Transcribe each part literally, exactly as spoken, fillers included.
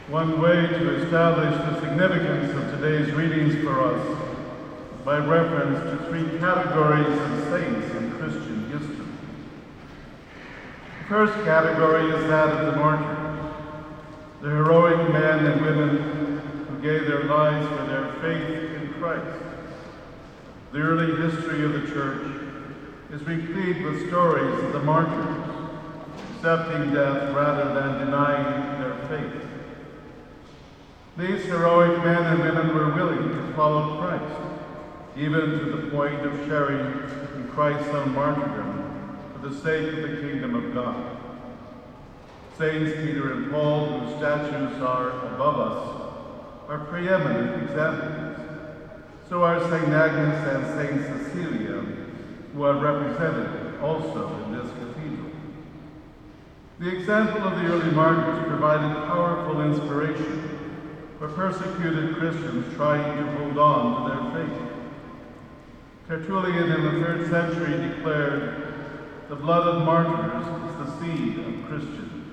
One way to establish the significance of today's readings for us is by reference to three categories of saints in Christian history. The first category is that of the martyrs, the heroic men and women who gave their lives for their faith in Christ. The early history of the Church is replete with stories of the martyrs accepting death rather than denying their faith. These heroic men and women were willing to follow Christ, even to the point of sharing in Christ's own martyrdom for the sake of the kingdom of God. Saints Peter and Paul, whose statues are above us, are preeminent examples. So are Saint Agnes and Saint Cecilia, who are represented also in this cathedral. The example of the early martyrs provided powerful inspiration for persecuted Christians trying to hold on to their faith. Tertullian in the third century declared, "The blood of martyrs is the seed of Christians."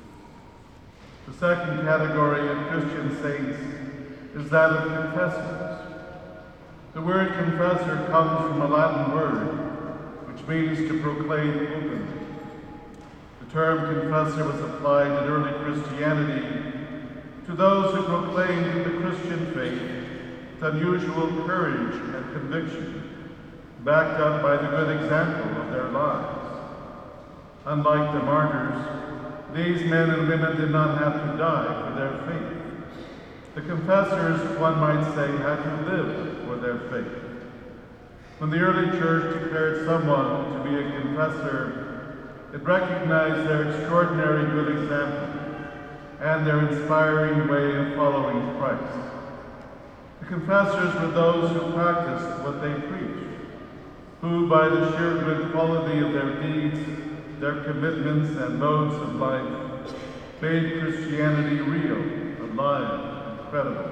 The second category of Christian saints is that of confessors. The word confessor comes from a Latin word, which means to proclaim openly. The term confessor was applied in early Christianity to those who proclaimed the Christian faith with unusual courage and conviction, backed up by the good example of their lives. Unlike the martyrs, these men and women did not have to die for their faith. The confessors, one might say, had to live for their faith. When the early church declared someone to be a confessor, it recognized their extraordinary good example and their inspiring way of following Christ. The confessors were those who practiced what they preached, who, by the sheer good quality of their deeds, their commitments and modes of life, made Christianity real, alive, and credible.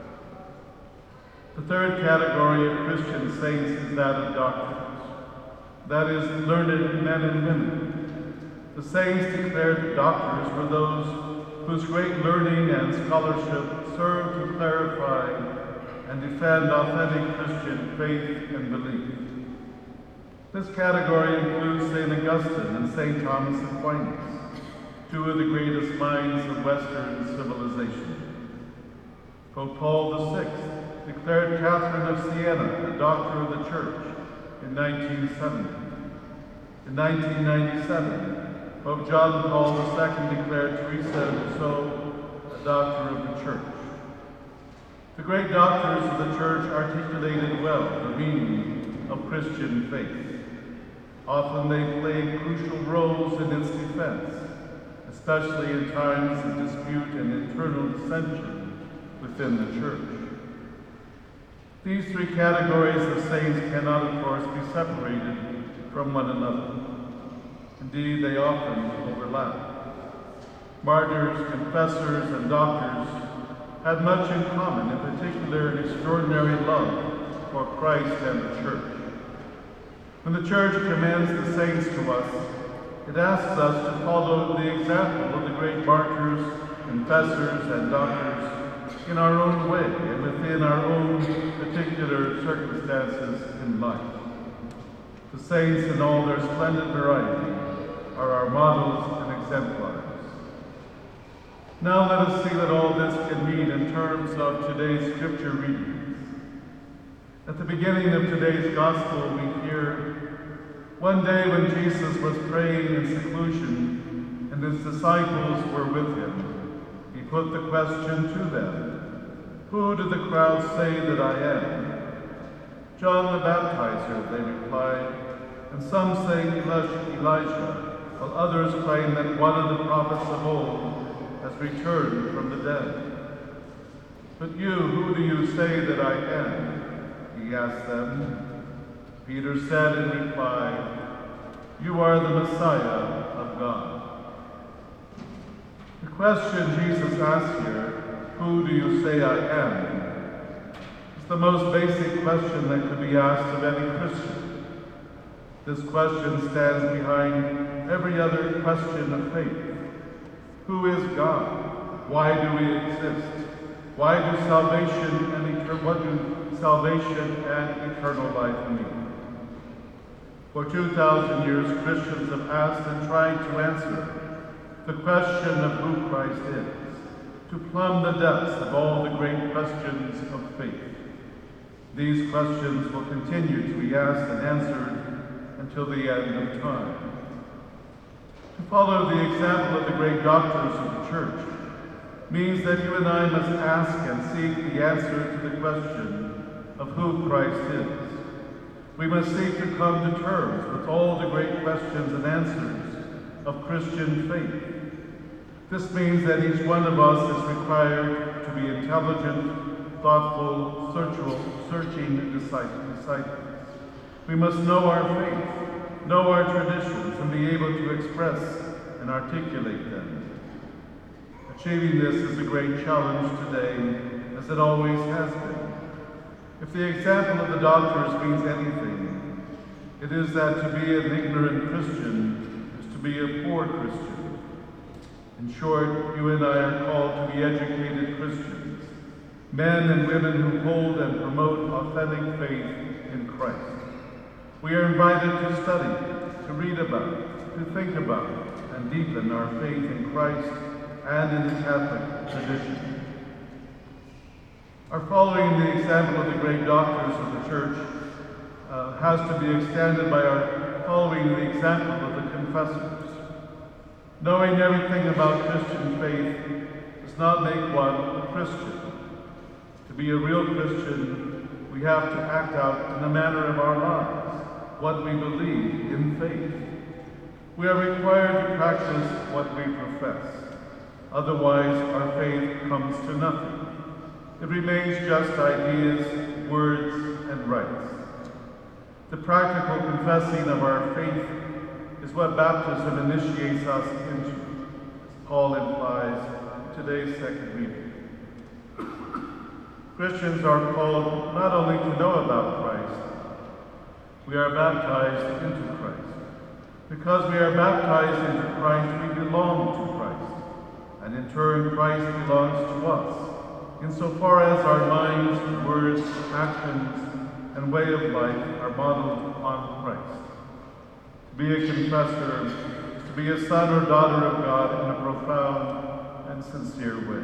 The third category of Christian saints is that of doctors, that is, learned men and women. The saints declared that doctors were those whose great learning and scholarship served to clarify and defend authentic Christian faith and belief. This category includes Saint Augustine and Saint Thomas Aquinas, two of the greatest minds of Western civilization. Pope Paul the Sixth declared Catherine of Siena a doctor of the Church in nineteen seventy. In nineteen ninety-seven, Pope John Paul the Second declared Teresa of Lisieux a doctor of the Church. The great doctors of the Church articulated well the meaning of Christian faith. Often they played crucial roles in its defense, especially in times of dispute and internal dissension within the Church. These three categories of saints cannot, of course, be separated from one another. Indeed, they often overlap. Martyrs, confessors, and doctors had much in common, in particular an extraordinary love for Christ and the Church. When the Church commends the saints to us, it asks us to follow the example of the great martyrs, confessors, and doctors in our own way and within our own particular circumstances in life. The saints in all their splendid variety are our models and exemplars. Now let us see what all this can mean in terms of today's scripture readings. At the beginning of today's gospel, we hear, one day when Jesus was praying in seclusion and his disciples were with him, he put the question to them, "Who do the crowd say that I am?" "John the Baptizer," they replied, "and some say Elijah, while others claim that one of the prophets of old has returned from the dead." "But you, who do you say that I am?" he asked them. Peter said in reply, "You are the Messiah of God." The question Jesus asked here, "Who do you say I am?" is the most basic question that could be asked of any Christian. This question stands behind every other question of faith. Who is God? Why do we exist? Why do salvation and eternal, what do salvation and eternal life mean? For two thousand years, Christians have asked and tried to answer the question of who Christ is, to plumb the depths of all the great questions of faith. These questions will continue to be asked and answered until the end of time. To follow the example of the great doctors of the Church means that you and I must ask and seek the answer to the question of who Christ is. We must seek to come to terms with all the great questions and answers of Christian faith. This means that each one of us is required to be intelligent, thoughtful, searching disciples. We must know our faith, know our traditions, and be able to express and articulate them. Achieving this is a great challenge today, as it always has been. If the example of the doctors means anything, it is that to be an ignorant Christian is to be a poor Christian. In short, you and I are called to be educated Christians, men and women who hold and promote authentic faith in Christ. We are invited to study, to read about, to think about, and deepen our faith in Christ and in the Catholic tradition. Our following the example of the great doctors of the Church uh, has to be extended by our following the example of the confessors. Knowing everything about Christian faith does not make one a Christian. To be a real Christian, we have to act out in the manner of our lives what we believe in faith. We are required to practice what we profess. Otherwise, our faith comes to nothing. It remains just ideas, words, and rites. The practical confessing of our faith is what baptism initiates us into, as Paul implies in today's second reading. Christians are called not only to know about Christ, we are baptized into Christ. Because we are baptized into Christ, we belong to Christ, and in turn Christ belongs to us, insofar as our minds, words, actions, and way of life are modeled on Christ. To be a confessor is to be a son or daughter of God in a profound and sincere way.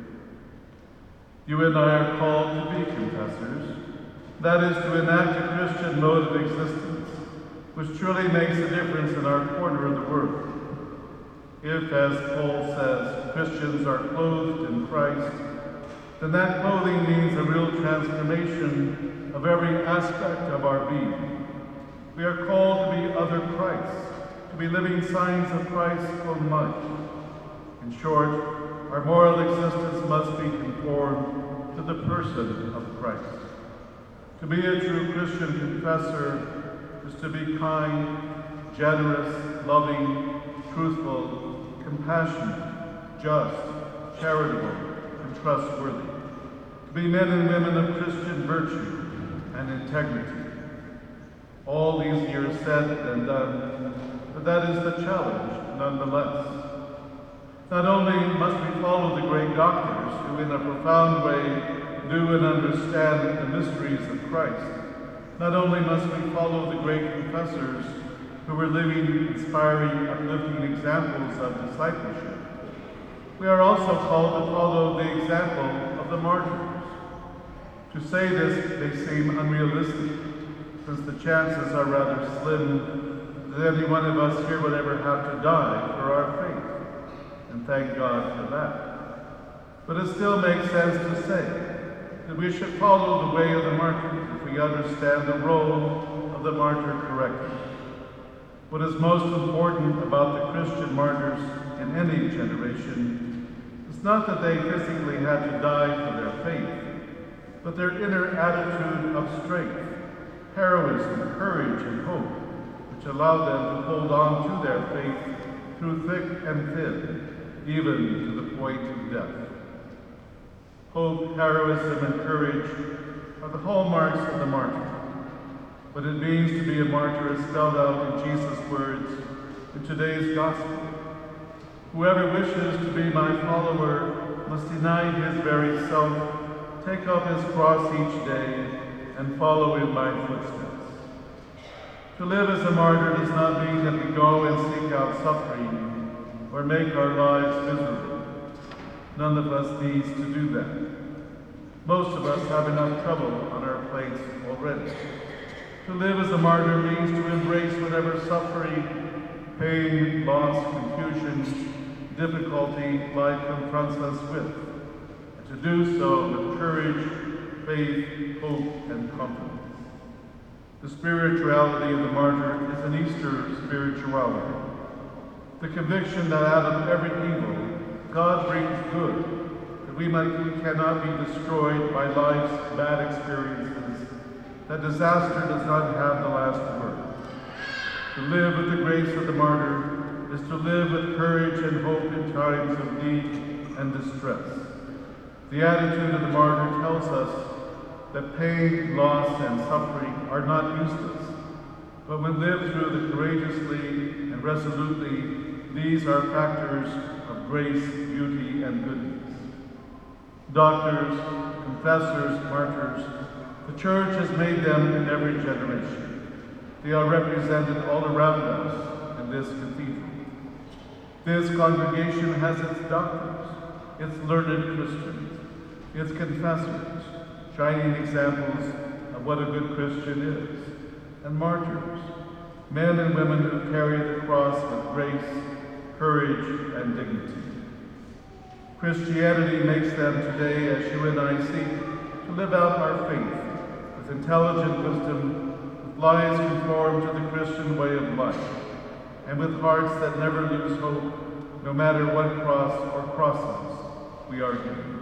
You and I are called to be confessors, that is, to enact a Christian mode of existence, which truly makes a difference in our corner of the world. If, as Paul says, Christians are clothed in Christ, then that clothing means a real transformation of every aspect of our being. We are called to be other Christs, to be living signs of Christ's own life. In short, our moral existence must be conformed to the person of Christ. To be a true Christian confessor is to be kind, generous, loving, truthful, compassionate, just, charitable, and trustworthy. To be men and women of Christian virtue and integrity. All easier said than done, but that is the challenge nonetheless. Not only must we follow the great doctors who in a profound way do and understand the mysteries of Christ, not only must we follow the great confessors who were living, inspiring, uplifting examples of discipleship, we are also called to follow the example of the martyrs. To say this may seem unrealistic, since the chances are rather slim that any one of us here would ever have to die for our faith, and thank God for that. But it still makes sense to say that we should follow the way of the martyrs if we understand the role of the martyr correctly. What is most important about the Christian martyrs in any generation is not that they physically had to die for their faith, but their inner attitude of strength, heroism, courage, and hope, which allowed them to hold on to their faith through thick and thin, even to the point of death. Hope, heroism, and courage are the hallmarks of the martyr. What it means to be a martyr is spelled out in Jesus' words in today's gospel. Whoever wishes to be my follower must deny his very self, take up his cross each day, and follow in my footsteps. To live as a martyr does not mean that we go and seek out suffering or make our lives miserable. None of us needs to do that. Most of us have enough trouble on our plates already. To live as a martyr means to embrace whatever suffering, pain, loss, confusion, difficulty life confronts us with, and to do so with courage, faith, hope, and confidence. The spirituality of the martyr is an Easter spirituality. The conviction that out of every evil, God brings good, that we, might, we cannot be destroyed by life's bad experiences, that disaster does not have the last word. To live with the grace of the martyr is to live with courage and hope in times of need and distress. The attitude of the martyr tells us that pain, loss, and suffering are not useless, but when lived through courageously and resolutely, these are factors of grace, beauty, and goodness. Doctors, confessors, martyrs, the Church has made them in every generation. They are represented all around us in this cathedral. This congregation has its doctors, its learned Christians, its confessors, shining examples of what a good Christian is, and martyrs, men and women who carry the cross with grace, courage, and dignity. Christianity makes them today, as you and I seek, to live out our faith with intelligent wisdom, with lives conformed to the Christian way of life, and with hearts that never lose hope, no matter what cross or crosses we are given.